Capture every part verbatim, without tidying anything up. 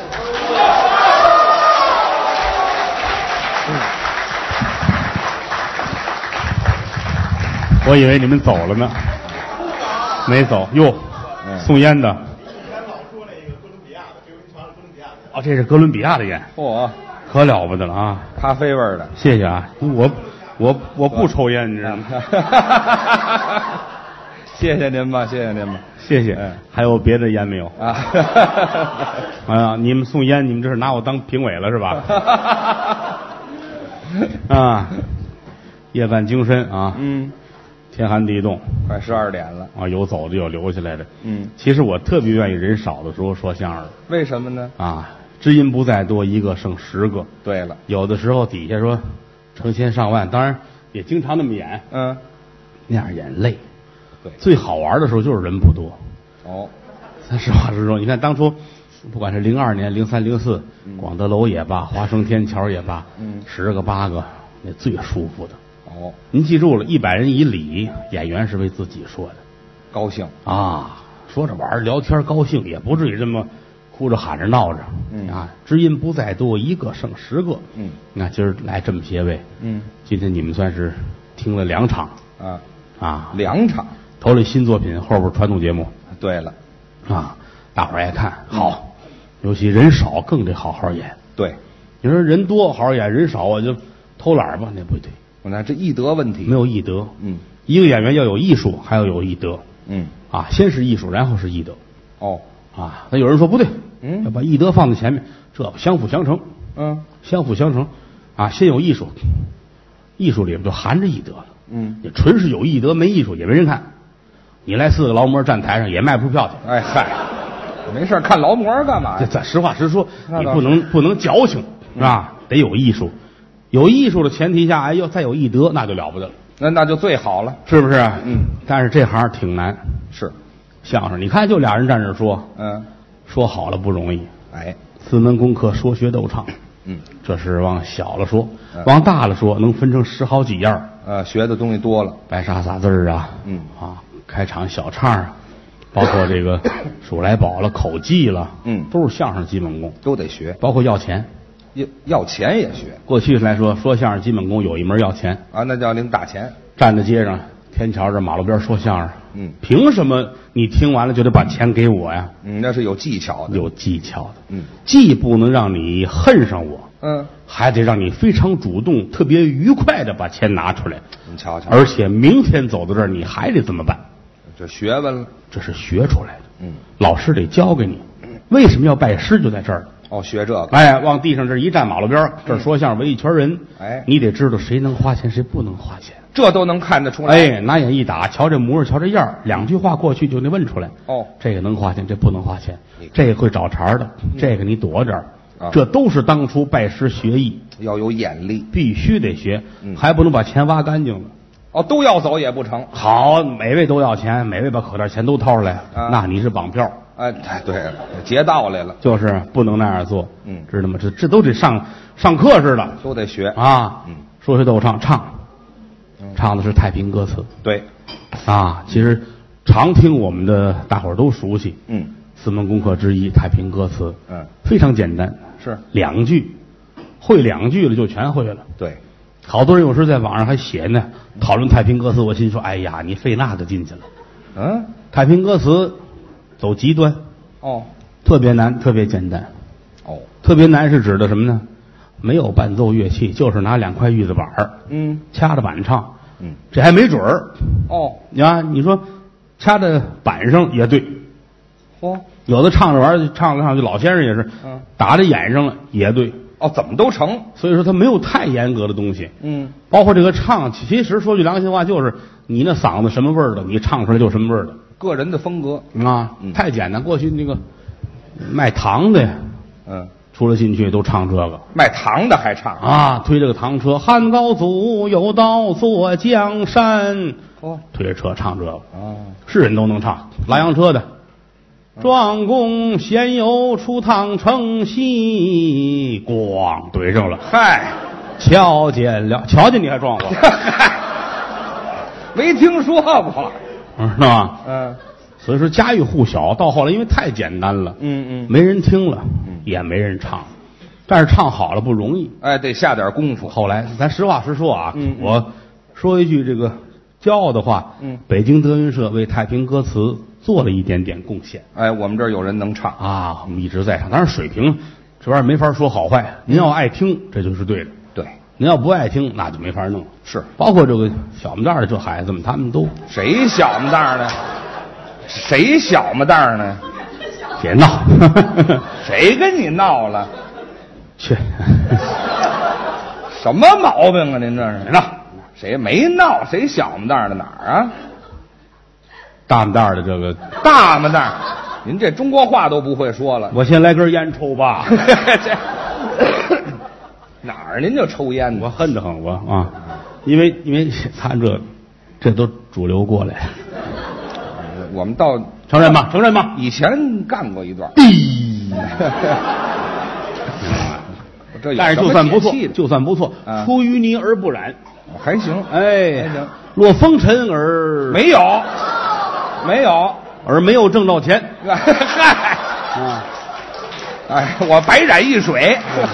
我以为你们走了呢，没走哟。送烟的。哦，这是哥伦比亚的烟。 嚯， 可了不得了啊！ 咖啡味儿的。 谢谢啊，我我我不抽烟，你知道吗？ 谢谢您吧，谢谢您吧， 谢谢。 嗯、 还有别的烟没有啊？ 哎呀，你们送烟，你们这是拿我当评委了是吧？啊，夜半精深啊， 嗯， 天寒地冻， 快十二点了啊，有走的有留下来的。 嗯， 其实我特别愿意人少的时候说相声。 为什么呢？ 啊，知音不在多，一个胜十个。 对了， 有的时候底下说成千上万，当然也经常那么演， 嗯， 那样演累。 对， 最好玩的时候就是人不多。 哦， 咱实话实说，你看当初不管是零二年、零三、零四，广德楼也罢，华盛天桥也罢， 嗯， 十个八个，那最舒服的。 哦， 您记住了，一百人以里，演员是为自己说的， 高兴啊，说着玩聊天高兴，也不至于这么哭着喊着闹着。 嗯啊，知音不在多，一个胜十个。 嗯， 你看今儿来这么些位， 嗯， 今天你们算是听了两场啊啊， 两场。 头里新作品，后边传统节目。 对了， 啊，大伙儿爱看，好，尤其人少更得好好演。 对， 你说人多好好演，人少我就偷懒吧，那不对。 我那这艺德问题， 没有艺德。 嗯， 一个演员要有艺术，还要有艺德。 嗯， 啊，先是艺术，然后是艺德。 哦， 啊，那有人说不对， 嗯， 要把艺德放在前面，这相辅相成。 嗯， 相辅相成。啊，先有艺术，艺术里边就含着艺德了。 嗯， 你纯是有艺德没艺术也没人看。你来四个劳模站台上也卖不出票去。 哎嗨，没事看劳模干嘛呀？ 咱实话实说，你不能不能矫情是吧？得有艺术，有艺术的前提下，哎呦，再有艺德，那就了不得了。 那那就最好了， 是不是？ 嗯。 但是这行挺难。 是。 相声，你看就俩人站这说， 嗯， 说好了不容易。 哎， 四门功课，说学逗唱。 嗯， 这是往小了说，嗯、往大了说，能分成十好几样。 呃，学的东西多了， 白沙撒字儿啊， 嗯啊。开场小唱啊，包括这个数来宝了、口技了， 嗯， 都是相声基本功， 都得学。 包括要钱， 要要钱也学。 过去来说，说相声基本功有一门要钱啊，那叫领大钱。 站在街上，天桥这马路边说相声， 嗯， 凭什么你听完了就得把钱给我呀？ 嗯，那是有技巧的， 有技巧的， 嗯， 既不能让你恨上我， 嗯， 还得让你非常主动、特别愉快的把钱拿出来。 你瞧瞧， 而且明天走到这儿，你还得这么办。 这学问了， 这是学出来的。 嗯， 老师得教给你。为什么要拜师？就在这儿。 哦，学这个。 哎，往地上这一站，马路边这儿说相声围一圈人。 哎， 你得知道谁能花钱，谁不能花钱， 这都能看得出来。 哎，拿眼一打，瞧这模样，瞧这样，两句话过去就能问出来。 哦， 这个能花钱，这不能花钱。这个会找茬的，嗯、这个你躲着。 啊， 这都是当初拜师学艺要有眼力， 必须得学， 嗯、 还不能把钱挖干净了。 哦，都要走也不成。 好，每位都要钱，每位把口袋钱都掏出来， 啊、 那你是绑票。 哎，对了，劫道来了， 就是不能那样做。 嗯， 知道吗？这这都得上上课似的， 都得学啊。 嗯， 说学逗唱，唱， 嗯、 唱的是太平歌词。 对， 啊，其实常听我们的大伙儿都熟悉。 嗯， 四门功课之一太平歌词。 嗯， 非常简单， 是两句，会两句了就全会了。 对。 好多人有时在网上还写呢，讨论太平歌词，我心说，哎呀，你费那个劲去了。 嗯， 太平歌词走极端， 哦， 特别难，特别简单。 哦， 特别难是指的什么呢？没有伴奏乐器，就是拿两块玉子板儿， 嗯， 掐着板唱， 嗯， 这还没准儿。 哦， 呀，你说掐在板上也对， 嚯， 有的唱着玩儿，唱着唱着，老先生也是， 嗯， 打在眼上了也对。 哦，怎么都成， 所以说他没有太严格的东西， 嗯， 包括这个唱，其实说句良心话，就是你那嗓子什么味儿的，你唱出来就什么味儿的， 个人的风格啊， 嗯、 太简单。过去那个卖糖的呀， 嗯， 出了进去都唱这个， 卖糖的还唱啊，推这个糖车，汉高祖有道坐江山， 哦， 推着车唱这个， 哦， 是人都能唱，拉洋车的。庄公闲游出趟城西，咣怼上了。 嗨， 瞧见了，瞧见你还撞我， 没听说过， 是吧？ 嗯， 所以说家喻户晓。到后来因为太简单了， 嗯嗯， 没人听了， 嗯， 也没人唱，但是唱好了不容易。 哎，得下点功夫。 后来咱实话实说啊， 嗯嗯我说一句这个骄傲的话， 嗯北京德云社为太平歌词做了一点点贡献哎，我们这儿有人能唱。 啊，我们一直在唱，当然水平这玩意儿没法说好坏，您要爱听这就是对的， 对， 您要不爱听那就没法弄。 是包括这个小么蛋儿的这孩子们，他们都谁小么蛋儿呢？谁小么蛋儿呢？ 别闹， 谁跟你闹了？ 去， 什么毛病啊？您这是别闹， 谁没闹？谁小么蛋儿的哪儿啊？ 大么蛋儿的这个， 大么蛋儿，您这中国话都不会说了。 我先来根烟抽吧。 这哪儿您就抽烟呢？ 我恨得很，我啊，因为因为他这这都主流过来， 我们到承认吗？承认吗？ 以前干过一段，这有但是什么就算不错解气，的就算不错， 啊出淤泥而不染。 还行。 哎， 还行， 落风尘而没有，没有。 而没有挣到钱嗨， 啊。 哎，我白染一水。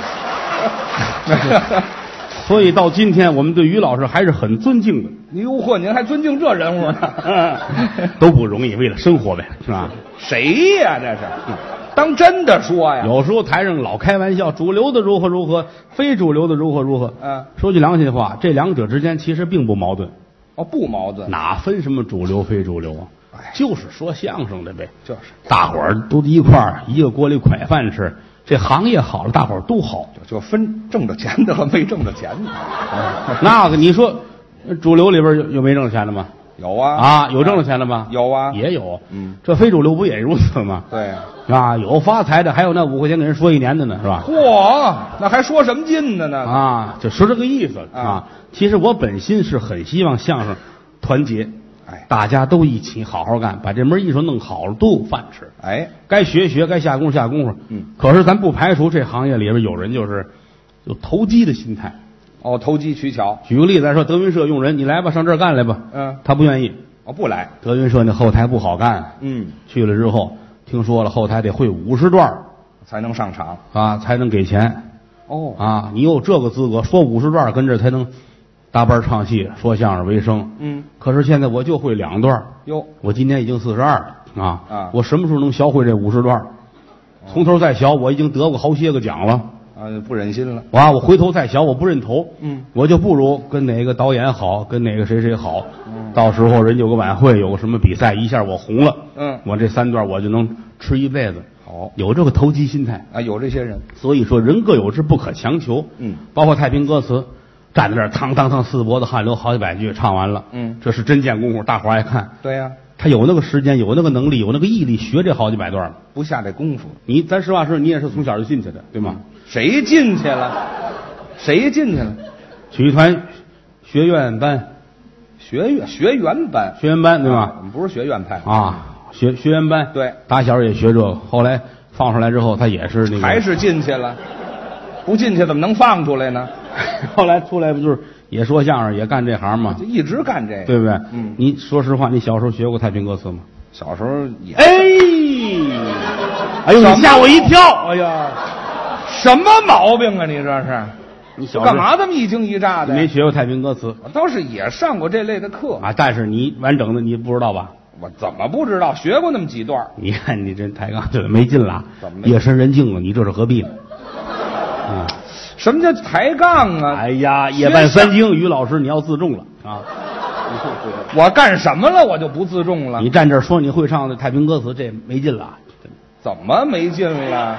所以到今天，我们对于老师还是很尊敬的。 哟嚯，您还尊敬这人物呢？ 嗯，都不容易，为了生活呗，是吧？ 谁呀、这是？当真的说呀？ 有时候台上老开玩笑，主流的如何如何，非主流的如何如何。 嗯， 说句良心话，这两者之间其实并不矛盾， 哦，不矛盾。 哪分什么主流非主流啊？ 哎就是说相声的呗， 就是大伙儿都一块儿，一个锅里快饭吃。这行业好了，大伙儿都好。 就分挣着钱的和没挣着钱的。 那个你说，主流里边有有没挣钱的吗？ 有啊啊，有挣了钱的吗？ 有啊， 也有。 嗯， 这非主流不也如此吗？ 对。 啊，有发财的，还有那五块钱给人说一年的呢，是吧？ 嚯，那还说什么劲的呢？ 啊，就说这个意思啊。 啊其实我本心是很希望相声团结， 哎大家都一起好好干，把这门艺术弄好了，都有饭吃。 哎， 该学学，该下功夫下功夫。 嗯， 可是咱不排除这行业里边有人就是有投机的心态。 哦，投机取巧。 举个例子来说，德云社用人，你来吧，上这儿干来吧。 嗯， 他不愿意。 哦，不来。 德云社那后台不好干。 嗯， 去了之后，听说了后台得会五十段才能上场。 啊，才能给钱。 哦， 啊，你有这个资格，说五十段跟这才能搭班唱戏、说相声为生。 嗯， 可是现在我就会两段。 哟， 我今年已经四十二了啊。 啊我什么时候能学会这五十段？从头再学，我已经得过好些个奖了。 啊，不忍心了。 啊，我回头再学，我不认头。 嗯， 我就不如跟哪个导演好，跟哪个谁谁好。 嗯， 到时候人有个晚会，有个什么比赛，一下我红了。 嗯， 我这三段我就能吃一辈子。 好有这个投机心态。 啊，有这些人。 所以说人各有志，不可强求。 嗯， 包括太平歌词，站在那儿汤汤汤四脖子汗流好几百句，唱完了。 嗯， 这是真见功夫，大伙儿爱看。 对呀、 他有那个时间，有那个能力，有那个毅力，学这好几百段了。 不下这功夫， 你咱实话实说，你也是从小就进去的，对吗？ 谁进去了？谁进去了？ 曲艺团学院班， 学院学员班， 学员班对啊吧？ 我们不是学院派， 啊，学学员班， 对， 打小也学这个，后来放出来之后，他也是那个， 还是进去了。不进去怎么能放出来呢？ 后来出来不就是也说相声，也干这行嘛就，一直干这个， 对不对？ 嗯， 你说实话，你小时候学过太平歌词吗？ 小时候也哎，哎呦，你吓我一跳！哎呀， 什么毛病啊？你这是你小时候干嘛这么一惊一乍的？ 没学过太平歌词我倒是也上过这类的课， 啊？但是你完整的你不知道吧？ 我怎么不知道？学过那么几段。 你看你这抬杠这没劲了， 怎么没夜深人静了，你这是何必呢？嗯， 什么叫抬杠啊？ 哎呀，夜半三更，于老师你要自重了啊！ 我干什么了？我就不自重了。 你站这儿说你会唱的太平歌词，这没劲了。 怎么没劲了？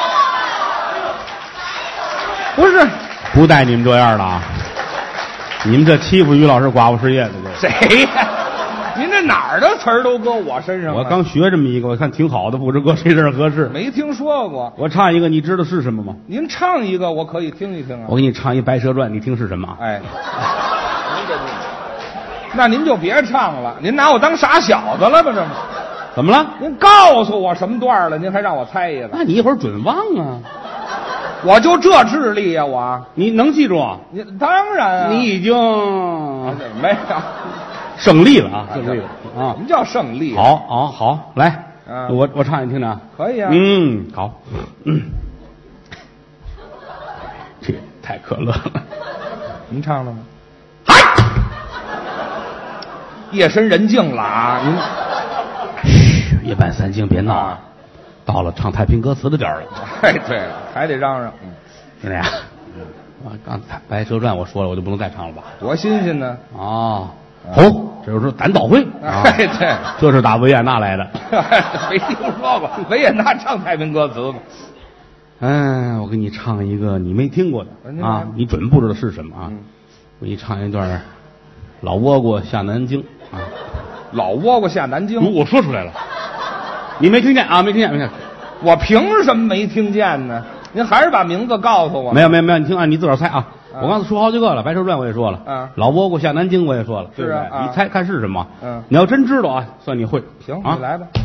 不是不带你们这样的啊！你们这欺负于老师寡妇失业的这。 谁呀？您这哪儿的词儿都搁我身上了？ 我刚学这么一个，我看挺好的，不知搁谁这儿合适。 没听说过。 我唱一个，你知道是什么吗？ 您唱一个，我可以听一听啊。 我给你唱一《白蛇传》，你听是什么？ 哎，那您就别唱了，您拿我当傻小子了吧？这不， 怎么了？ 您告诉我什么段了，您还让我猜一个？ 那你一会儿准忘啊！ 我就这智力呀、我你能记住啊？ 你当然啊， 你已经没有胜利了啊！胜利了啊什！么叫胜利？ 好，好，好，来， 嗯我我唱你听听啊。 可以啊。 嗯，好。嗯太可乐了。 您唱了吗？嗨，夜深人静了啊！您嘘，夜半三更别闹啊！到了唱太平歌词的点儿了。 哎，对了，还得嚷嚷。嗯， 是这样。啊，刚才《白蛇传》我说了，我就不能再唱了吧？ 多新鲜呢！ 哦，哦，这就是胆倒会。 哎，对， 这是打维也纳来的。 没听说过维也纳唱太平歌词吗？ 嗯，我给你唱一个你没听过的啊，你准不知道是什么啊？ 嗯、 我给你唱一段老倭瓜下南京啊。 老倭瓜下南京， 我说出来了，你没听见啊？没听见，没听见。 我凭什么没听见呢？您还是把名字告诉我。 没有没有没有，你听啊，你自个儿猜啊。啊我刚才说好几个了，《白蛇传》我也说了， 啊， 老倭瓜下南京我也说了， 是啊， 对对你猜看是什么？ 嗯， 你要真知道啊，算你会。 行， 啊、 你来吧。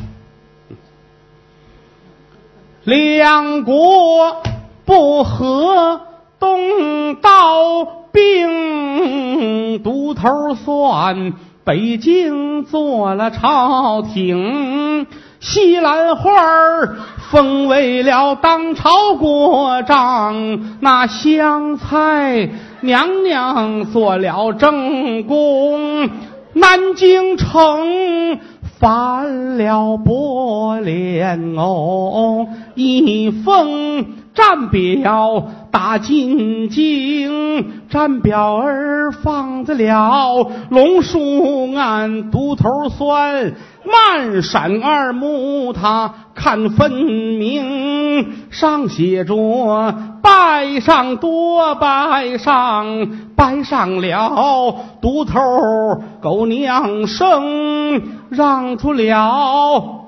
两国不和，东道兵，独头算北京做了朝廷，西兰花儿封为了当朝国丈，那香菜娘娘做了正宫，南京城翻了波莲藕，一封战表打进京，战表儿放在了龙树岸，独头酸漫山二目他看分明，上写着拜上多拜上，拜上了独头狗娘生，让出了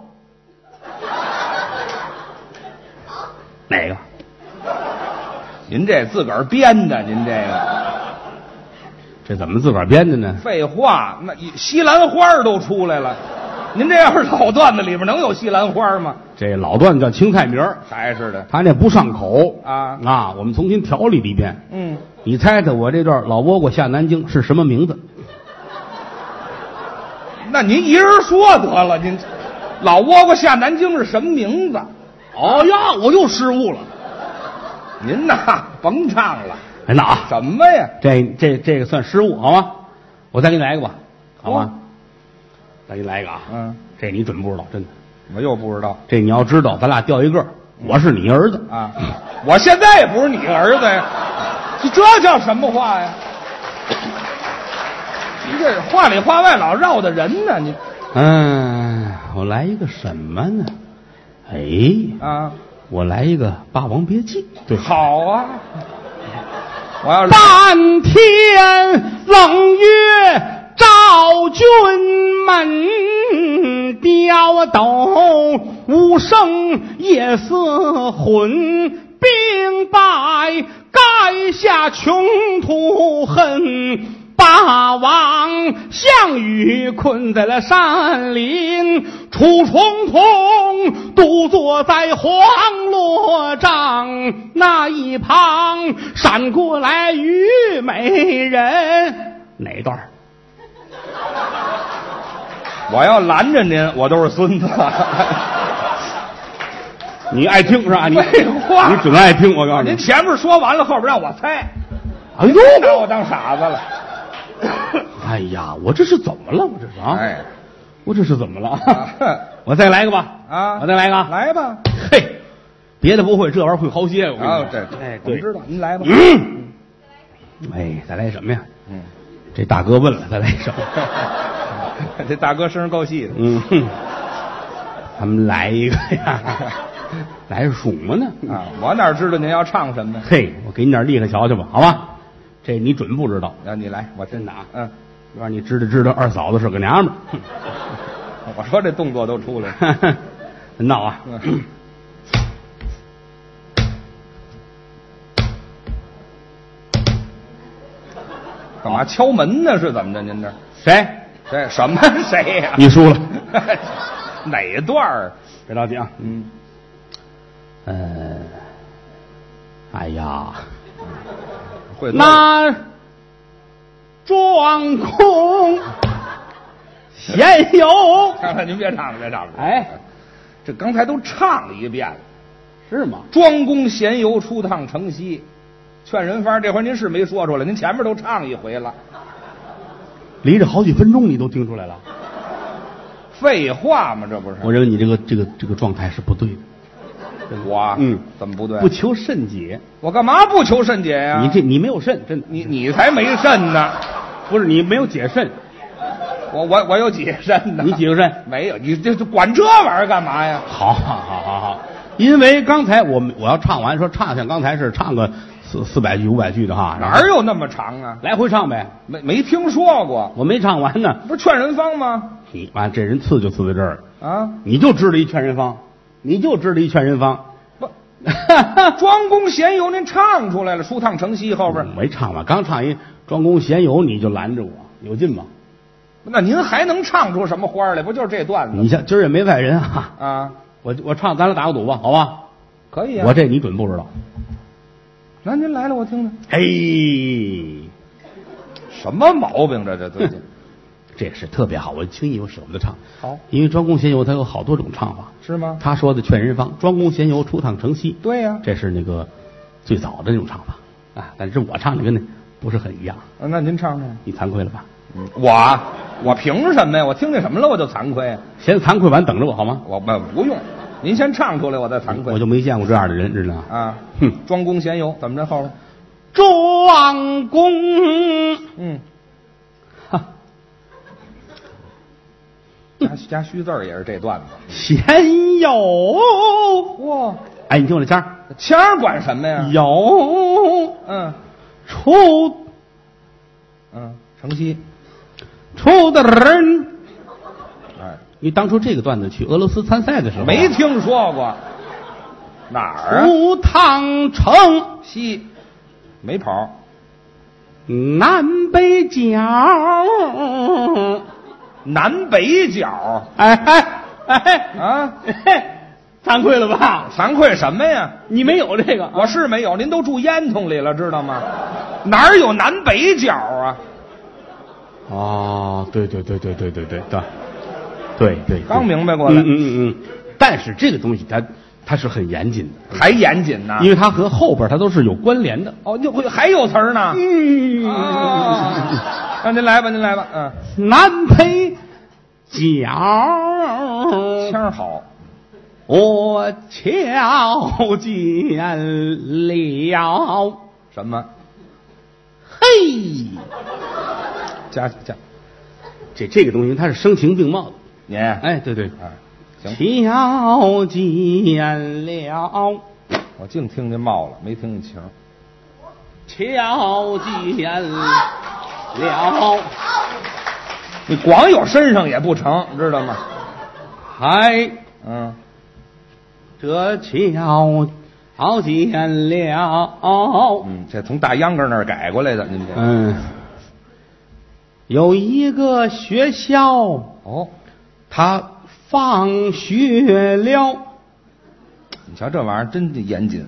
哪个？ 您这自个儿编的，您这个这怎么自个儿编的呢？ 废话，那西兰花都出来了，您这要是老段子里边能有西兰花吗？ 这老段子叫青菜名儿， 还是的， 他那不上口啊啊！我们重新调理了一遍。 嗯， 你猜猜我这段老倭瓜下南京是什么名字？ 那您一人说得了，您老倭瓜下南京是什么名字？ 哦呀，我又失误了。 您呐，甭唱了。 哎，那啊， 什么呀？ 这这这个算失误好吗？我再给你来一个吧，好吗？哦、再给你来一个啊。 嗯， 这你准不知道，真的。 我又不知道。 这你要知道，咱俩掉一个，我是你儿子啊。我现在也不是你儿子呀，这叫什么话呀？你这话里话外老绕的人呢，你。 嗯，我来一个什么呢？哎啊， 我来一个《霸王别姬》。对， 好啊。我要半天冷月照君门，吊斗无声夜似魂，兵败盖下穷途恨，霸王项羽困在了山林，楚重瞳独坐在黄罗帐，那一旁闪过来虞美人。哪一段？ 我要拦着您，我都是孙子。 你爱听是吧？你废话， 你准爱听。我告诉你， 您前面说完了，后边让我猜。 哎呦， 拿我当傻子了。 哎呀，我这是怎么了？我这是啊， 哎， 我这是怎么了？我再来一个吧啊！ 我再来一个， 来吧。 嘿，别的不会，这玩意儿会好些。我跟你说， 这哎， 我知道，您来吧。 嗯，哎，再来什么呀？ 嗯， 这大哥问了，再来什么？ 这大哥声够细的。 嗯，咱们来一个呀，来什么呢？ 啊，我哪知道您要唱什么呢？ 嘿，我给你点厉害瞧瞧吧，好吧？这你准不知道？ 让你来，我真的啊。 嗯， 让你知道知道二嫂子是个娘们儿。 我说这动作都出来了， 闹啊！ 嗯、干嘛敲门呢？是怎么着？您这谁？ 这什么谁呀、啊？ 你输了。 哪段儿？ 别着急啊。 嗯。 呃，哎呀， 会那庄公闲游。 看看您别唱了，别唱了。 哎， 这刚才都唱了一遍了， 是吗？ 庄公闲游初趟城西， 劝人方，这回您是没说出来，您前面都唱一回了。 离着好几分钟，你都听出来了？ 废话嘛，这不是？ 我认为你这个这个这个状态是不对的。 我嗯， 怎么不对？ 不求甚解。 我干嘛不求甚解呀、啊？ 你这你没有肾，真的。 你你才没肾呢。 不是你没有解肾。 我我我有解肾呢。 你几个肾？ 没有，你这这管这玩意儿干嘛呀？ 好好好好好，因为刚才我我要唱完说唱像刚才是唱个四四百句五百句的哈， 哪有那么长啊？ 来回唱呗。 没没听说过， 我没唱完呢。 不是劝人方吗？ 你完这人刺就刺在这儿了啊！ 你就知道一劝人方，你就知道一劝人方。 不，庄公闲游您唱出来了，舒烫城西后边、 嗯、没唱完，刚唱一庄公闲游你就拦着我，有劲吗？ 那您还能唱出什么花来？不就是这段子？ 你像今儿也没外人啊啊！ 我我唱，咱俩打个赌吧，好吧？ 可以啊。 我这你准不知道。 那您来了，我听听。 嘿， 什么毛病这这最近？ 这是特别好，我轻易我舍不得唱。 好， 因为庄公闲游他有好多种唱法， 是吗？ 他说的劝人方，庄公闲游初烫城西。 对呀、啊， 这是那个最早的那种唱法啊，但是我唱的跟那不是很一样。 啊、那您唱唱， 你惭愧了吧？ 嗯，我我凭什么呀？我听见什么了我就惭愧。 先惭愧完等着我好吗？ 我不不用，您先唱出来，我再惭愧。 我就没见过这样的人，知道吗？ 啊， 哼， 庄公闲游怎么着后边？ 庄公， 嗯， 哈， 加加虚字儿也是这段子。 闲游， 哇， 哎，你听我这腔儿， 腔儿管什么呀？ 游， 嗯， 出， 嗯，城西， 出的人。 哎， 你当初这个段子去俄罗斯参赛的时候、啊、 没听说过，哪儿啊？ 出趟城西，没跑， 南北角， 南北角， 哎哎哎啊， 惭愧了吧？ 惭愧什么呀？ 你没有这个， 我是没有，您都住烟囱里了，知道吗？哪儿有南北角啊？ 哦，对对对对对对对对，对对， 刚明白过来。 嗯嗯嗯嗯。但是这个东西它它是很严谨的， 还严谨呢， 因为它和后边它都是有关联的。 哦，就会还有词儿呢。 嗯， 啊，那您来吧，您来吧，嗯， 南北角， 腔好。 我瞧见了什么？ 嘿， 加加， 这这个东西它是声情并茂的。 您哎，对对， 啊，行， 瞧见了， 我净听见冒了，没听见情。 瞧见了， 你光有身上也不成，知道吗？ 还嗯， 这瞧瞧见了， 嗯，这从大秧歌那儿改过来的，您这， 嗯，有一个学校， 哦， 他放学了。 你瞧这玩意儿真严谨，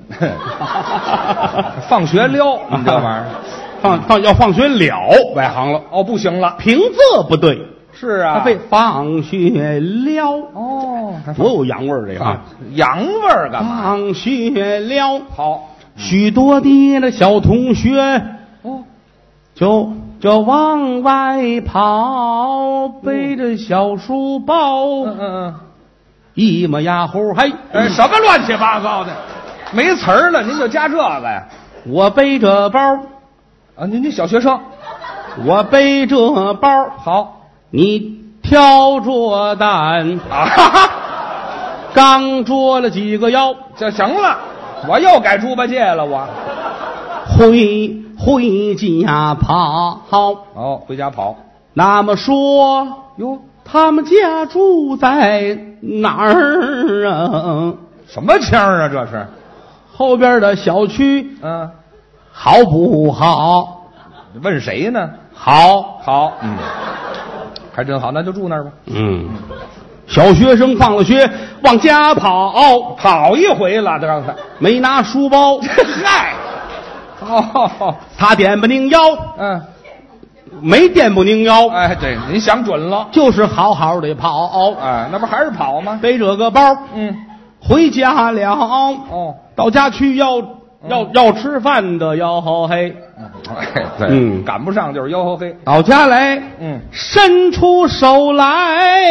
放学了，你这玩意儿， 放放要放学了，外行了。 哦，不行了， 平仄不对， 是啊， 他被放学了。 哦， 多有洋味儿这个啊！ 洋味儿干嘛？ 放学了， 好， 许多的那小同学哦， 就就往外跑，背着小书包， 嗯嗯嗯， 一模呀呼，嘿， 哎，什么乱七八糟的，没词儿了，您就加这个呀？ 我背着包， 啊，您这小学生， 我背着包， 好你挑着担， 啊，哈哈， 刚捉了几个妖， 这行了，我又改猪八戒了，我。 回回家跑。 哦，回家跑。 那么说， 哟， 他们家住在哪儿啊？ 什么腔啊？这是？ 后边的小区嗯， 好不好？ 问谁呢？ 好， 好，嗯，还真好，那就住那儿吧。 嗯，小学生放了学往家跑， 跑一回了，这刚才。 没拿书包， 嗨，哦， 他颠不拧腰， 嗯， 没颠不拧腰， 哎，对，您想准了。 就是好好的跑， 哎，那不还是跑吗？ 背着个包， 嗯， 回家了。 哦， 到家去要要要吃饭的吆喝嘿， 哎，对， 嗯赶不上就是吆喝黑。 到家来， 嗯， 伸出手来，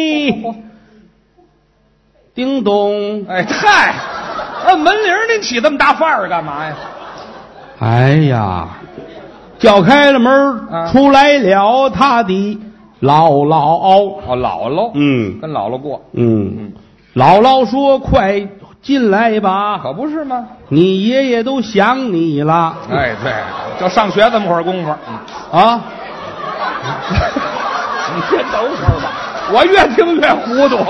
叮咚， 哎嗨，按门铃您起这么大范儿干嘛呀？ 哎呀，叫开了门， 啊出来了他的姥姥。 哦，姥姥， 嗯跟姥姥过， 嗯，姥姥说：“快进来吧， 可不是吗？ 你爷爷都想你了。” 哎，对，就上学这么会儿功夫， 啊， 你先等会儿吧，我越听越糊涂。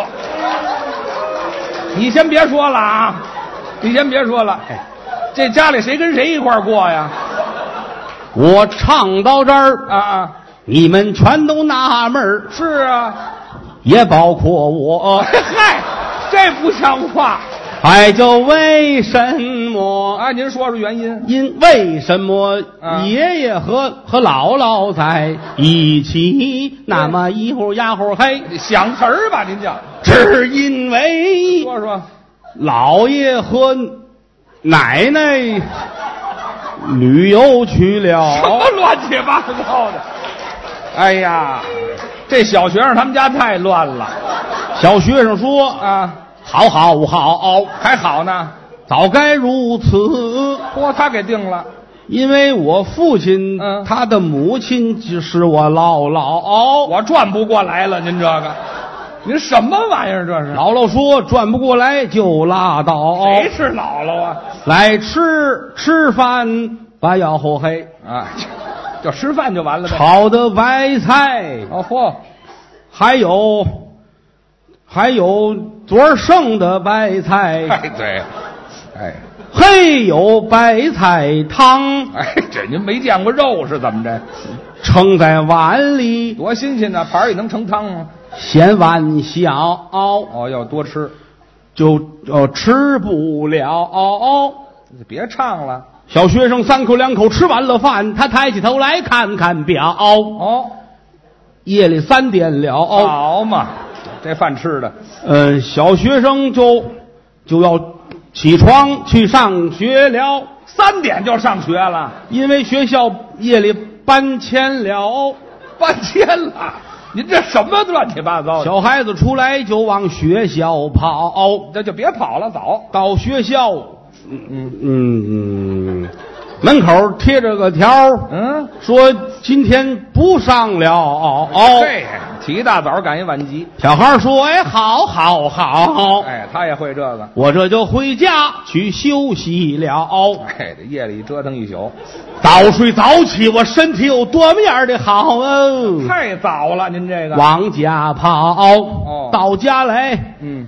你先别说了啊，你先别说了，哎，这家里谁跟谁一块儿过呀？ 我唱到这儿， 啊啊， 你们全都纳闷儿， 是啊， 也包括我。 嗨，这不像话哎，就为什么？ 啊！您说说原因。 因为什么啊爷爷和和姥姥在一起，那么一会儿呀会儿嘿， 想词儿吧，您叫只因为说说。 姥爷和奶奶旅游去什么了。 乱七八糟的？哎呀，这小学生他们家太乱了小学生说啊！ 好好好， 还好呢， 早该如此。 嚯，他给定了。 因为我父亲， 嗯他的母亲就是我姥姥。 我转不过来了，您这个，您什么玩意儿这是？ 姥姥说转不过来就拉倒。 谁是姥姥啊？ 来吃吃饭，把腰后黑， 啊，就就吃饭就完了呗。 炒的白菜， 哦嚯， 还有还有昨儿剩的白菜， 哎对，哎嘿有白菜汤， 哎，这您没见过肉是怎么着？ 盛在碗里， 多新鲜呐！盘儿也能盛汤吗？ 嫌碗小， 哦，要多吃， 就呃吃不了。 别唱了。 小学生三口两口吃完了饭，他抬起头来看看表， 哦， 夜里三点了。 好嘛，这饭吃的， 呃，小学生就就要起床去上学了， 三点就上学了， 因为学校夜里搬迁了。 搬迁了。您这什么乱七八糟的？ 小孩子出来就往学校跑， 这就别跑了，走。 到学校，嗯嗯嗯，门口贴着个条儿， 嗯， 说今天不上了。哦， 这起一大早赶一晚集。 小孩说：“哎，好好好， 哎，他也会这个。 我这就回家去休息了。 哎，这夜里折腾一宿， 早睡早起，我身体有多么样的好哦！ 太早了，您这个。 往家跑， 哦到家来， 嗯，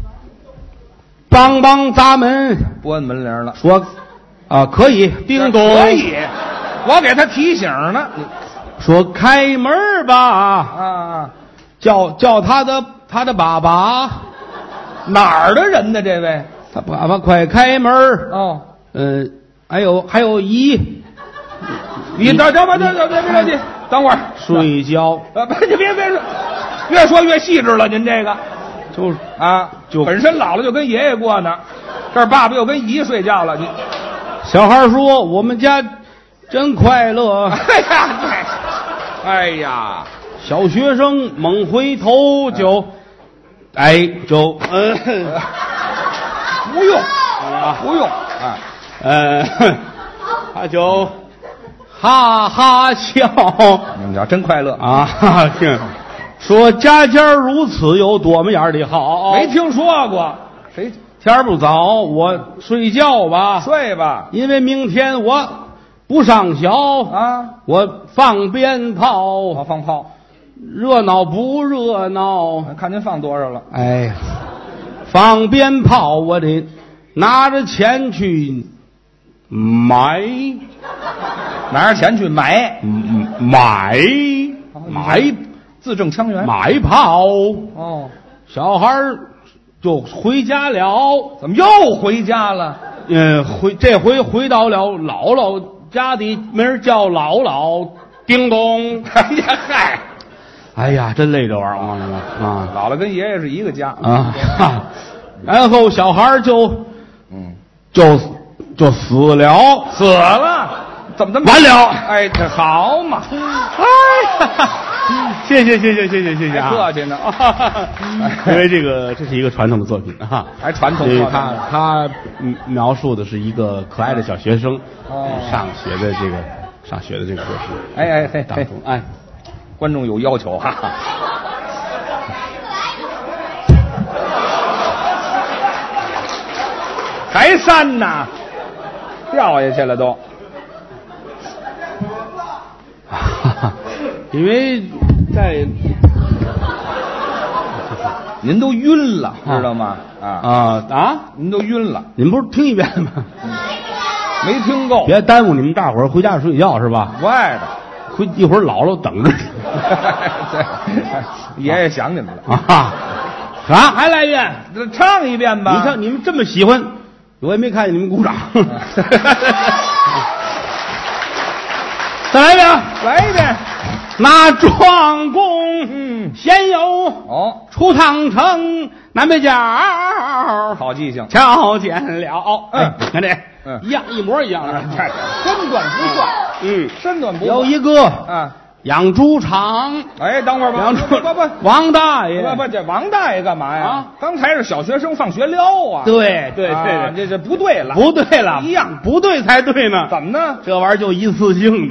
梆梆砸门， 不按门铃了。 说啊，可以，叮咚， 可以，我给他提醒呢。 说开门吧， 啊， 叫叫他的他的爸爸， 哪儿的人呢？这位？ 他爸爸快开门。 哦， 嗯，还有还有姨， 你等等吧，等等别别着急，等会儿睡觉， 呃，别别别说，越说越细致了。您这个就是啊， 就本身姥姥就跟爷爷过呢，这儿爸爸又跟姨睡觉了。你， 小孩说我们家真快乐。 哎呀，对，哎呀， 小学生猛回头就，哎，就嗯， 不用啊， 不用啊， 呃，他就哈哈笑你们家真快乐啊！ 啊，哈听说家家如此有多么样的好。 没听说过，谁天儿不早，我睡觉吧， 睡吧？ 因为明天我不上学啊， 我放鞭我炮， 放炮， 热闹不热闹？ 看您放多少了。 哎呀，放鞭炮我得拿着钱去买， 拿着钱去买， 嗯买买字正腔圆。 买炮。 哦， 小孩儿就回家了。 怎么又回家了？ 嗯，回这回回到了姥姥家的名叫姥姥。叮咚！ 哎呀嗨， 哎呀，真累这玩意儿啊姥姥跟爷爷是一个家。 啊！哈然后小孩儿就嗯， 就就死了， 死了，怎么这么完了？ 哎，这好嘛！ 哎呀，谢谢谢谢谢谢谢谢啊！ 客气呢， 因为这个这是一个传统的作品啊， 还传统所以他他描述的是一个可爱的小学生哦上学的这个上学的这个过程。 哎哎嘿嘿， 哎， 观众有要求哈。还删呐，掉下去了都。 因为在您都晕了，知道吗？啊啊啊！ 您都晕了， 你们不是听一遍吗？ 没听够， 别耽误你们大伙儿回家睡觉是吧？ 歪的， 回一会儿姥姥等着。 爷爷想你们了啊！啊，还来一遍， 唱一遍吧。 你看你们这么喜欢，我也没看见你们鼓掌。再来一遍， 来一遍。 那庄公嗯先有哦， 出汤城南北角， 好记性。 瞧见了， 嗯， 你看这， 嗯， 一样一模一样的， 身段不算， 嗯， 身段不算。 有一个啊， 养猪场， 哎，等会儿吧， 养猪不不不， 王大爷， 不不，这王大爷干嘛呀？ 啊， 刚才是小学生放学撩啊。 对对啊对对， 这这不对了， 不对了， 一样不对才对呢。 怎么呢？ 这玩意儿就一次性的。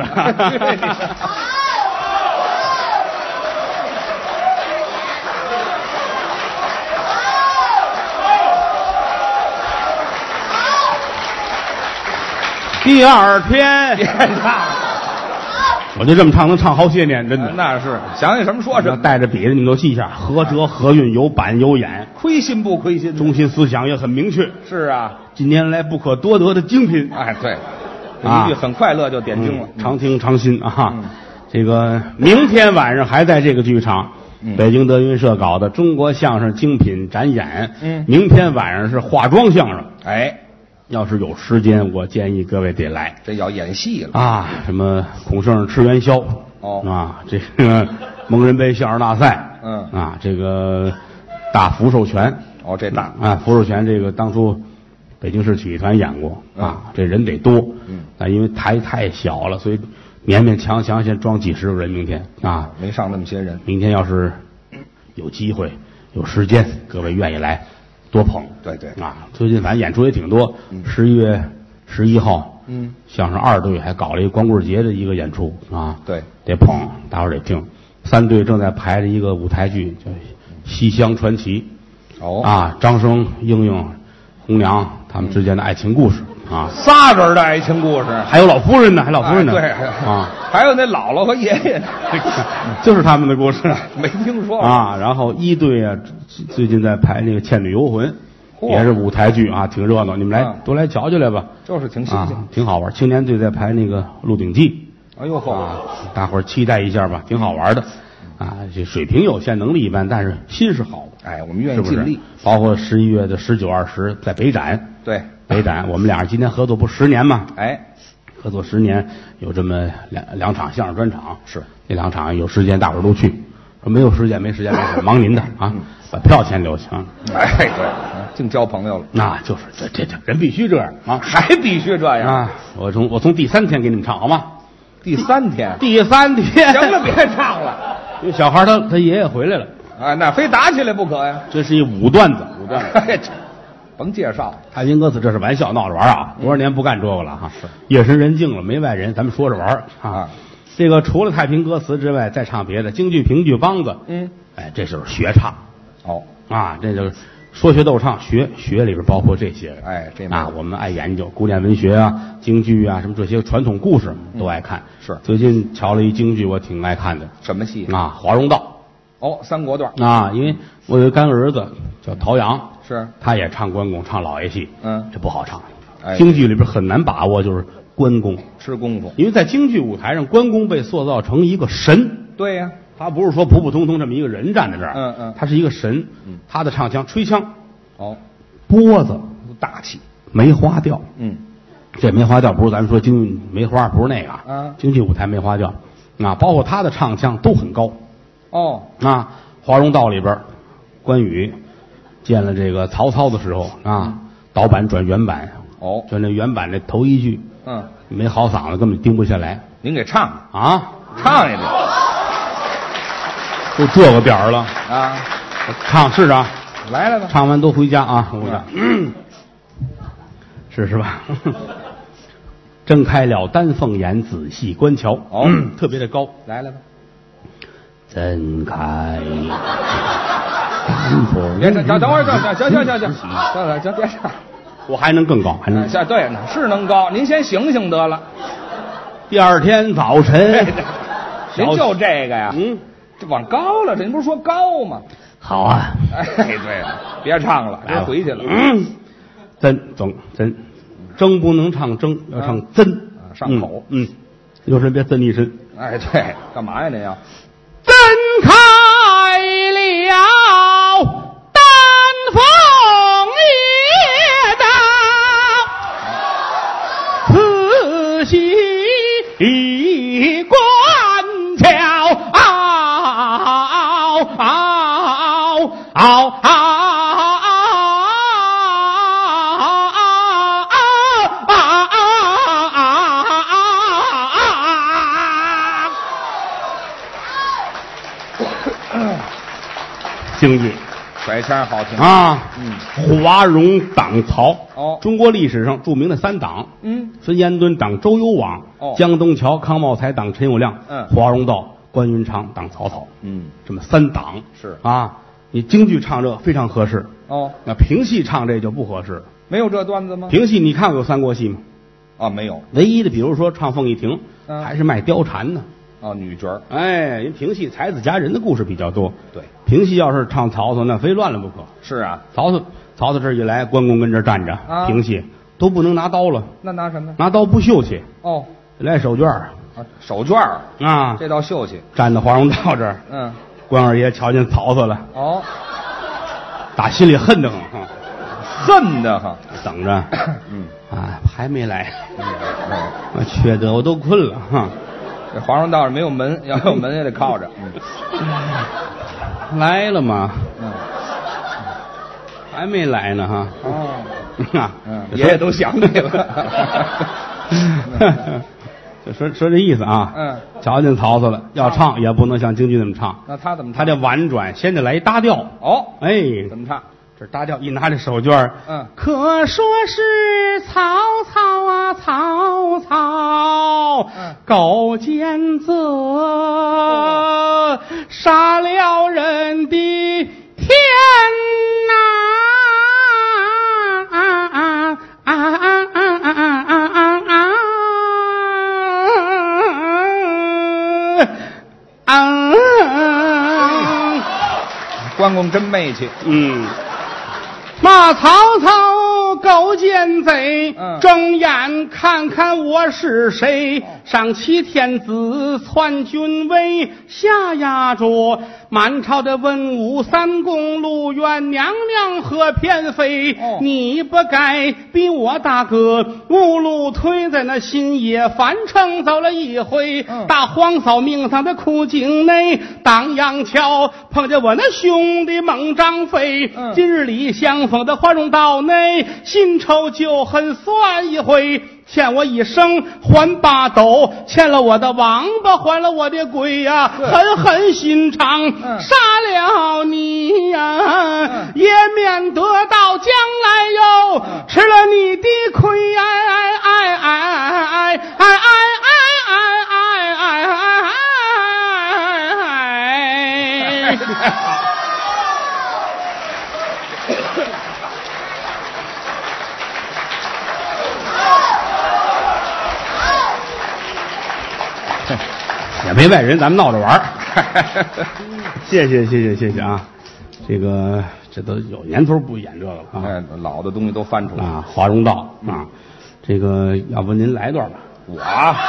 第二天， 别唱， 我就这么唱，能唱好些年，真的。 那是想起什么说什么， 带着笔的你们都记一下，合辙合韵，有板有眼， 亏心不亏心？ 中心思想也很明确。 是啊， 近年来不可多得的精品。 哎，对， 啊一句很快乐就点睛了， 嗯常听常新啊。 嗯这个明天晚上还在这个剧场， 嗯北京德云社搞的中国相声精品展演。 嗯明天晚上是化妆相声， 哎， 要是有时间，我建议各位得来这要演戏了啊。什么孔圣人吃元宵， 哦啊，这个蒙人杯相声大赛， 嗯啊，这个大福寿全， 哦，这大啊，福寿全这个当初北京市曲艺团演过啊，这人得多， 嗯， 啊，因为台太小了，所以勉勉强强先装几十个人。明天啊， 没上那么些人， 明天要是有机会有时间，各位愿意来多捧。 对对啊，最近反正演出也挺多， 嗯十一月十一号， 嗯， 相声二队还搞了一个光棍节的一个演出啊， 对， 得捧，大伙儿得听。三队正在排着一个舞台剧叫《西厢传奇》， 哦啊，张生、英英、红娘他们之间的爱情故事啊， 仨人的爱情故事， 还有老夫人呢，还老夫人呢， 哎对啊， 还有那姥姥和爷爷呢， 就是他们的故事没听说啊。然后一队啊，最近在排那个《倩女幽魂》， 嚯也是舞台剧啊，挺热闹，你们来、 嗯多来瞧瞧来吧， 就是挺新啊鲜。， 挺好玩。青年队在排那个《鹿鼎记哎呦》呵， 啊，大伙儿期待一下吧，挺好玩的。啊，这水平有限，能力一般，但是心是好的， 哎，我们愿是不是意尽力。？ 包括十一月的十九、二十在北展， 对， 北展，我们俩今天合作不十年嘛？ 哎， 合作十年，有这么两两场相声专场， 是这两场有时间大伙儿都去，说没有时间没时间没事，忙您的啊，把票钱留下啊。 哎，对，净交朋友了， 那就是这这这人必须这样啊还必须这样。 啊！我从我从第三天给你们唱好吗？ 第三天， 第三天， 行了，别唱了。 因为小孩他他爷爷回来了， 哎，那非打起来不可呀！ 这是一武段子，武段子。 哎，甭介绍， 太平歌词这是玩笑，闹着玩啊！多少年不干这个了哈，夜深人静了，没外人，咱们说着玩啊。 啊这个除了太平歌词之外，再唱别的京剧、评剧、梆子， 嗯， 哎，这就是学唱哦， 啊，这就是说学逗唱，学学里边包括这些个。 哎，这啊，我们爱研究古典文学啊、京剧啊，什么这些传统故事都爱看。 是最近瞧了一京剧，我挺爱看的什么戏？ 啊，《华容道哦，三国段》 啊，因为我有一干儿子叫陶阳， 是， 他也唱关公，唱老爷戏， 嗯， 这不好唱。 哎京剧里边很难把握，就是关公， 吃功夫。 因为在京剧舞台上，关公被塑造成一个神， 对呀， 他不是说普普通通这么一个人站在这儿， 嗯嗯他是一个神， 嗯他的唱腔吹腔， 哦， 拨子大气。 梅花调， 嗯， 这梅花调不是咱们说京剧梅花，不是那个啊， 啊京剧舞台梅花调啊，包括他的唱腔都很高哦， 啊。华容道里边，关羽见了这个曹操的时候啊，导板转原版， 哦， 就那原版的头一句， 嗯， 没好嗓子根本盯不下来。 您给唱啊， 唱一遍， 都这个点儿了啊， 唱试着， 来来吧， 唱完都回家啊，回家，嗯、是是吧？睁开了丹凤眼，仔细观瞧， 哦， 嗯、特别的高， 来来吧， 睁开丹凤别唱，等等会儿，等等，行行行行，行了，行别唱， 我还能更高，还能。 下对呢，是能高，您先醒醒得了。 第二天早晨， 您就这个呀？ 嗯， 这往高了，这您不是说高吗？ 好啊。 哎，对了，别唱了，别回去了。 嗯，真总真，争不能唱争，要唱真， 啊，上口。 嗯，嗯有事别真一身。 哎，对，干嘛呀？您要睁开了丹凤眼，仔细观瞧，嗷嗷嗷嗷京剧甩腔好听啊， 嗯， 华容党曹哦， 中国历史上著名的三党， 嗯， 孙延敦党周幽王， 哦江东桥、康茂才党陈友谅， 嗯华容道、关云长党曹操， 嗯， 这么三党是啊，你京剧唱这非常合适， 哦， 那评戏唱这就不合适。 没有这段子吗？ 评戏你看过有三国戏吗？ 啊，没有。 唯一的，比如说唱凤仪亭， 嗯还是卖貂蝉呢。 哦，女角儿。 哎，人评戏才子佳人的故事比较多。 对， 评戏要是唱曹操，那非乱了不可。 是啊， 曹操，曹操这一来，关公跟这儿站着， 啊评戏都不能拿刀了， 那拿什么？ 拿刀不秀气， 哦， 来手绢儿啊，手绢儿， 啊， 这倒秀气。 站在华容道这儿， 嗯， 关二爷瞧见曹操了， 哦， 打心里恨得很，哈恨得很。 等着， 嗯， 啊，还没来， 嗯， 我缺德，我都困了，哈。 这华容道上没有门，要有门也得靠着。 来了吗？ 嗯， 还没来呢哈。 哦， 啊， 嗯，爷爷都想你了。 就说说这意思啊。 嗯， 瞧见曹操了，要唱也不能像京剧那么唱， 那他怎么唱？ 他得婉转，先得来一搭调。 哦， 哎， 怎么唱？ 这搭调一拿这手绢， 嗯， 可说是曹操啊，曹操， 嗯， 狗奸贼，杀了人的天哪！啊啊啊啊啊啊啊啊！ 关公真媚气。 嗯。骂曹操狗奸贼， 嗯， 睁眼看看我是谁。上欺天子，篡君威，下压着满朝的文武三公陆元娘娘和偏妃。 哦， 你不该比我大哥五路推在那新野樊城走了一回。 嗯， 大黄嫂命丧在枯井内，当阳桥碰见我那兄弟猛张飞。 嗯， 今日里相逢的华容道内，新仇旧恨算一回。欠我一生还八斗，欠了我的王八还了我的鬼呀，狠狠心肠， 嗯， 杀了你呀， 嗯， 也免得到将来哟， 嗯， 吃了你的亏，哎哎哎哎哎哎哎哎哎哎哎哎。也没外人，咱们闹着玩儿。谢谢谢谢谢谢啊！这个这都有年头不演这个了啊！ 哎，老的东西都翻出来啊，华容道啊，这个要不您来段吧？ 我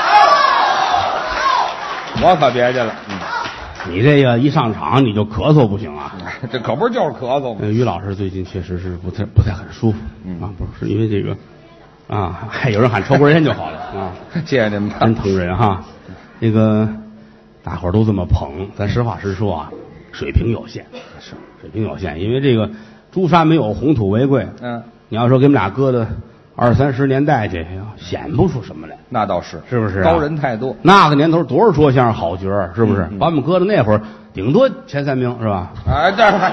我可别去了。嗯， 你这个一上场你就咳嗽不行啊！ 这可不是就是咳嗽吗？ 于老师最近确实是不太不太很舒服， 嗯啊，不是因为这个啊，还有人喊抽根烟就好了啊！ 谢谢您吧， 真疼人哈！这个大伙儿都这么捧，咱实话实说啊，水平有限，是水平有限，因为这个朱砂没有红土为贵。 嗯， 你要说给我们俩搁的二三十年代去显不出什么来， 那倒是， 是不是、啊？ 高人太多。 那个年头多少说相声好角儿，是不是？ 嗯嗯、 把我们搁到那会儿，顶多前三名是吧？ 哎，这还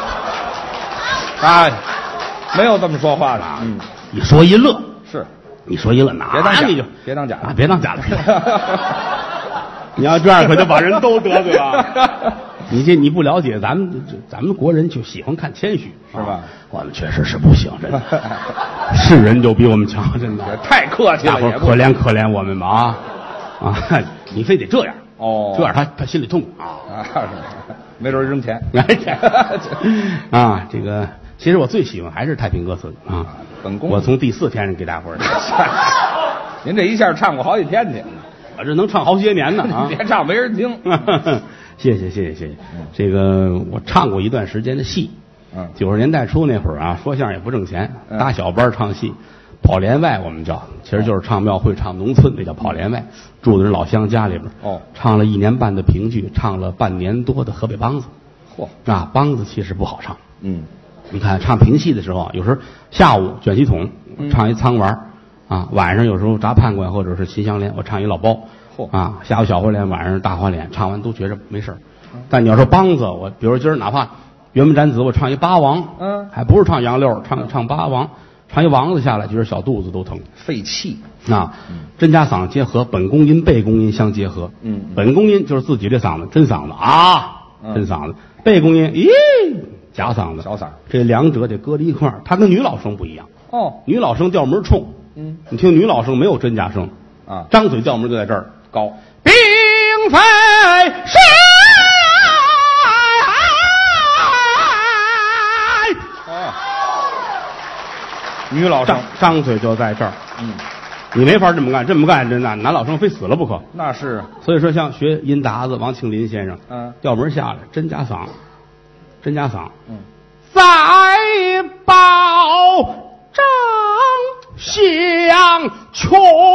哎，没有这么说话的。嗯， 一说一乐是， 你说一乐哪别当假， 你就别当假啊，别当假的。你要这样，可就把人都得罪了。你这你不了解，咱们咱们国人就喜欢看谦虚， 是吧？ 啊、我们确实是不行，真的，是人就比我们强，真的。 太客气了， 大伙儿可怜可怜我们吧啊啊！你非得这样哦， 这样他他心里痛啊啊，没准扔钱。 啊，这个其实我最喜欢还是太平歌词啊。 本宫， 我从第四天给大伙儿。 您这一下唱过好几天去， 我这能唱好些年呢啊！ 别唱没人听。 谢谢谢谢谢谢。这个我唱过一段时间的戏， 嗯， 九十年代初那会儿啊，说相声也不挣钱， 嗯、 打小班唱戏，跑连外我们叫，其实就是唱庙会、唱农村，那叫跑连外，住的人老乡家里边。 哦， 唱了一年半的评剧，唱了半年多的河北梆子。 嚯， 啊，梆子其实不好唱。 嗯， 你看唱评戏的时候，有时候下午卷席筒唱一仓丸、嗯、啊，晚上有时候炸判官或者是秦香莲，我唱一老包。啊，下午小花脸，晚上大花脸，唱完都觉着没事儿。但你要说梆子，我比如今儿哪怕辕门斩子，我唱一八王， 嗯， 还不是唱杨六，唱唱八王，唱一王子下来，觉得小肚子都疼， 费气啊。真假嗓结合，本宫音、背宫音相结合。 嗯， 本宫音就是自己这嗓子，真嗓子啊， 嗯、 真嗓子；背宫音，咦，假嗓子， 小嗓。 这两者得搁在一块儿，它跟女老生不一样。 哦， 女老生调门冲， 嗯， 你听女老生没有真假声啊， 张嘴调门就在这儿。 高， 并非是啊，女老生张张嘴就在这儿， 嗯， 你没法这么干，这么干真的男老生非死了不可。 那是， 所以说像学殷达子、王庆林先生， 嗯， 调门下来真假嗓，真假嗓， 嗯， 再报张相劝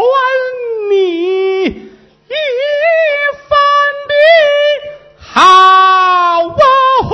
你一番的好话。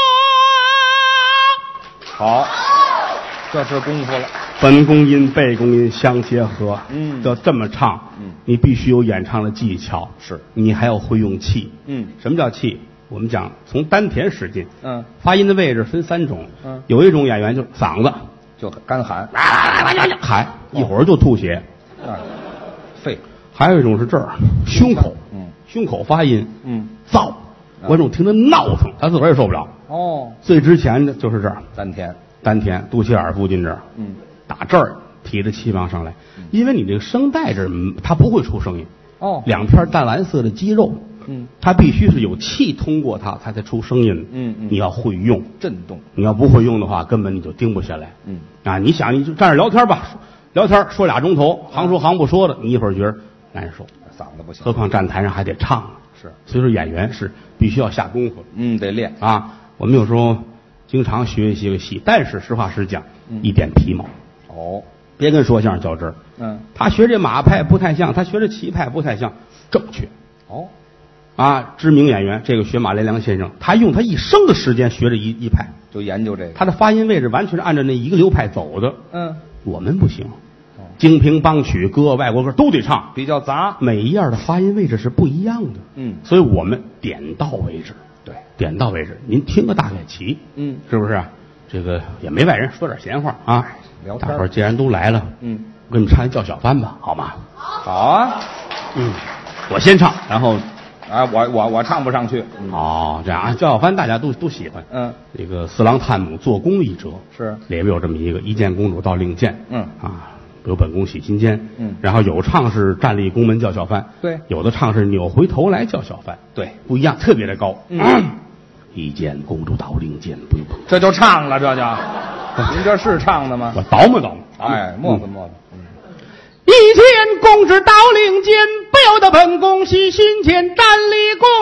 好，这是功夫了。 本宫音、背宫音相结合， 嗯， 要这么唱， 嗯， 你必须有演唱的技巧， 是你还要会用气， 嗯， 什么叫气？我们讲从丹田使劲， 嗯， 发音的位置分三种， 嗯， 有一种演员就是嗓子就干喊， 喊一会儿就吐血， 啊，肺， 还有一种是这儿胸口， 嗯， 胸口发音， 嗯， 燥，观众听得闹腾，他自个儿也受不了。 哦， 最值钱的就是这儿丹田， 丹田肚脐眼附近这儿， 嗯， 打这儿提着气往上来，因为你这个声带这儿它不会出声音， 哦， 两片淡蓝色的肌肉， 嗯， 它必须是有气通过它才才出声音， 嗯嗯， 你要会用震动， 你要不会用的话，根本你就盯不下来， 嗯， 啊，你想你就站着聊天吧，聊天说俩钟头，行说行不说的，你一会儿觉得难受， 嗓子不行， 何况站台上还得唱， 是， 所以说演员是必须要下功夫， 嗯，得练啊。我们有时候经常学一些个戏，但是实话实讲， 嗯、 一点皮毛。 哦， 别跟说相声较真儿。 嗯， 他学这马派不太像，他学这旗派不太像，正确。 哦， 啊，知名演员这个学马连良先生，他用他一生的时间学这一一派， 就研究这个， 他的发音位置完全是按照那一个流派走的。 嗯， 我们不行，京评梆曲歌外国歌都得唱， 比较杂， 每一样的发音位置是不一样的。 嗯， 所以我们点到为止。 对， 点到为止，您听个大概齐， 嗯， 是不是？这个也没外人，说点闲话啊。 聊天， 大伙儿既然都来了， 嗯， 我给你们唱一叫小番吧，好吗？ 好啊， 嗯，我先唱，然后， 啊，我我我唱不上去。 嗯、哦，这样啊，叫小番大家都都喜欢。 嗯， 这个四郎探母做工一折是里边有这么一个一见公主到令箭， 嗯啊。有本宫喜心间， 嗯， 然后有唱是站立宫门叫小番， 对， 有的唱是扭回头来叫小番， 对， 不一样，特别的高。 嗯， 一见公主到令箭，不用这就唱了，这就，您这是唱的吗？ 我捣磨捣磨， 哎，磨磨磨磨。 嗯，一见公主到令箭，不由得本宫喜心间，站立宫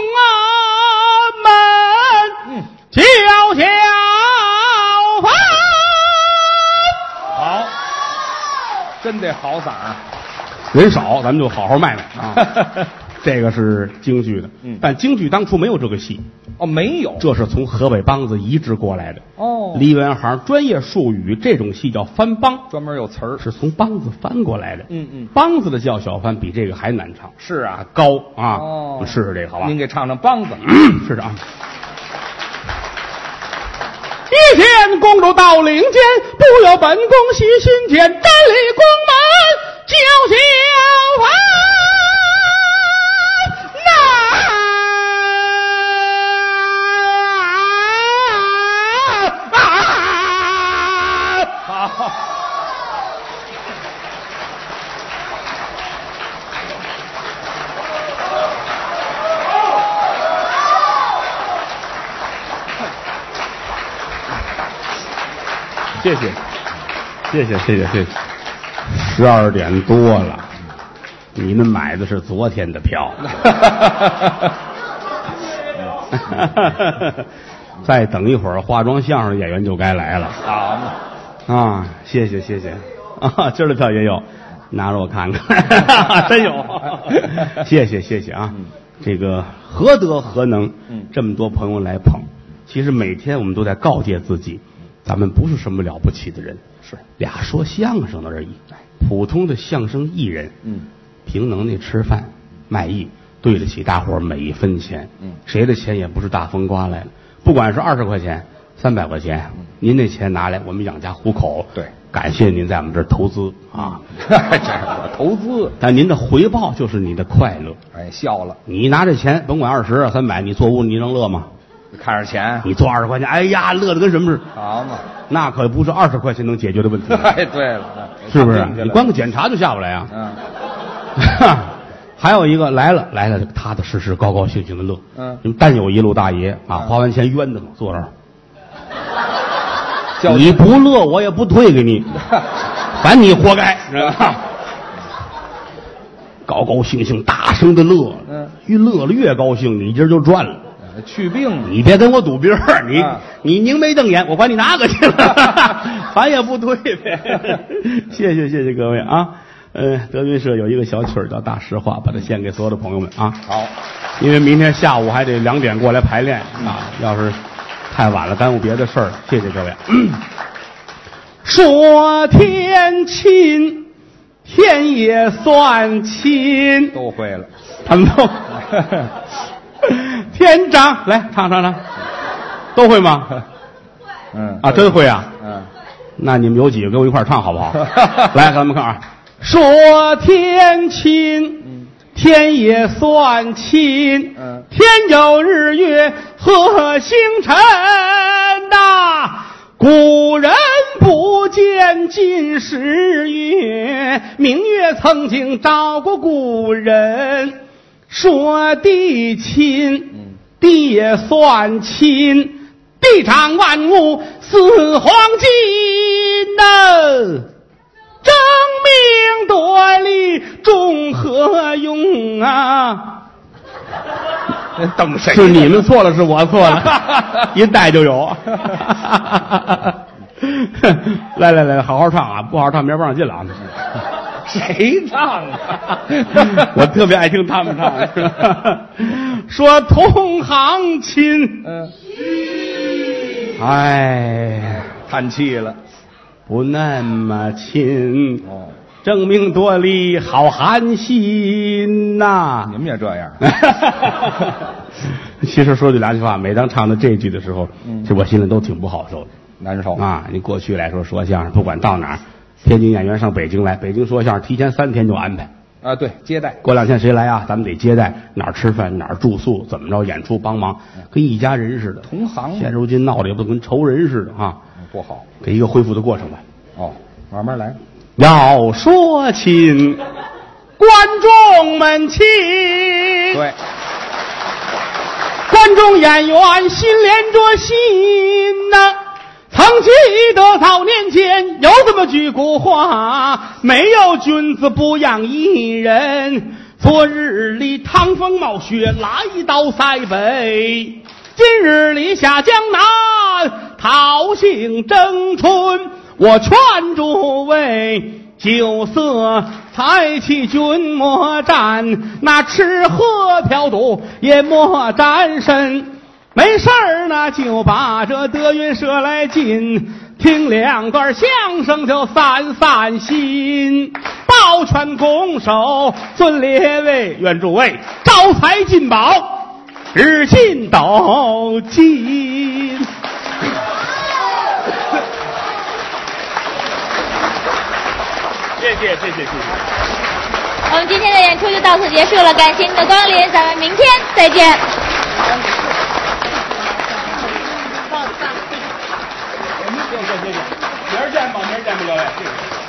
门， 嗯， 叫小番。 好。真得好嗓儿， 人少咱们就好好卖卖啊。 这个是京剧的， 嗯， 但京剧当初没有这个戏， 哦，没有， 这是从河北梆子移植过来的。 哦， 梨园行专业术语，这种戏叫翻梆， 专门有词儿， 是从梆子翻过来的。 嗯嗯， 梆子的叫小翻比这个还难唱。 是啊， 高啊， 哦， 我试试这个好吧？ 您给唱唱梆子， 试试啊。一天公主到领间，不由本宫喜寻见，站立宫门叫小翻。谢谢，谢谢，谢谢，谢谢。十二点多了，你们买的是昨天的票。再等一会儿，化妆相声的演员就该来了。 好嘛， 啊，谢谢，谢谢。啊，今儿的票也有，拿着我看看，真有。谢谢，谢谢啊。这个何德何能？嗯，这么多朋友来捧，其实每天我们都在告诫自己。咱们不是什么了不起的人，是俩说相声的而已，普通的相声艺人，嗯，凭能耐吃饭卖艺，对得起大伙儿每一分钱，嗯，谁的钱也不是大风刮来的，不管是二十块钱、三百块钱，嗯，您那钱拿来，我们养家糊口，对，感谢您在我们这儿投资啊， 这我投资， 但您的回报就是你的快乐， 哎，笑了， 你拿这钱，甭管二十、三百，你坐屋你能乐吗？ 看着钱， 你做二十块钱，哎呀，乐得跟什么似的。 好嘛， 那可不是二十块钱能解决的问题。 哎，对了， 是不是？你光个检查就下不来啊。嗯。还有一个来了来了，踏踏实实、高高兴兴的乐。嗯。你们单有一路大爷啊，花完钱冤的嘛，坐这儿。你不乐，我也不退给你，反正你活该，知道吧？高高兴兴、大声的乐，嗯，越乐了越高兴，你今儿就赚了。 去病， 你别跟我赌兵儿，你、啊、你拧眉瞪眼，我管你哪个去了，反也不对呗。谢谢谢谢各位啊，呃，德云社有一个小曲儿叫《大实话》，把它献给所有的朋友们啊。 好， 因为明天下午还得两点过来排练啊，要是太晚了耽误别的事儿，谢谢各位。嗯、说天亲，天也算亲， 都会了， 他们都。天长，来唱唱唱，都会吗？嗯啊，真会啊。嗯，那你们有几个跟我一块唱好不好？来，咱们看啊，说天亲，天也算亲，嗯，天有日月和星辰呐，古人不见今时月，明月曾经照过古人。说地亲，地也算亲，地长万物似黄金呐，争名夺利众何用啊？ 等谁？ 是你们错了，是我错了，一带就有。来来来，好好唱啊！不好好唱，明儿不让进了啊！ 谁唱啊？ 我特别爱听他们唱。说同行亲，嗯，哎， 叹气了， 不那么亲哦，争名夺利好寒心呐、啊！ 你们也这样？ 其实说这两句话，每当唱到这句的时候，嗯，这我心里都挺不好受的， 难受啊！你过去来说说相声，不管到哪儿。天津演员上北京来，北京说相声提前三天就安排啊，对，接待。 过两天谁来啊？咱们得接待，哪儿吃饭，哪儿住宿，怎么着演出帮忙，跟一家人似的。 同行。 现如今闹得也不跟仇人似的啊， 不好。 给一个恢复的过程吧。 哦，慢慢来。 要说亲，观众们亲。 对。 观众演员心连着心呐、啊。曾记得早年间有这么句古话，没有君子不养艺人。昨日里趟风冒雪来到塞北，今日里下江南讨杏争春。我劝诸位酒色财气君莫沾，那吃喝嫖赌也莫沾身。没事儿呢，就把这德云社来进，听两段相声就散散心。抱拳拱手，尊列位，愿诸位招财进宝，日进斗金。谢谢谢谢谢谢。 我们今天的演出就到此结束了，感谢您的光临，咱们明天再见。 谢谢谢谢，明儿见吧，明儿见吧，各位。谢谢。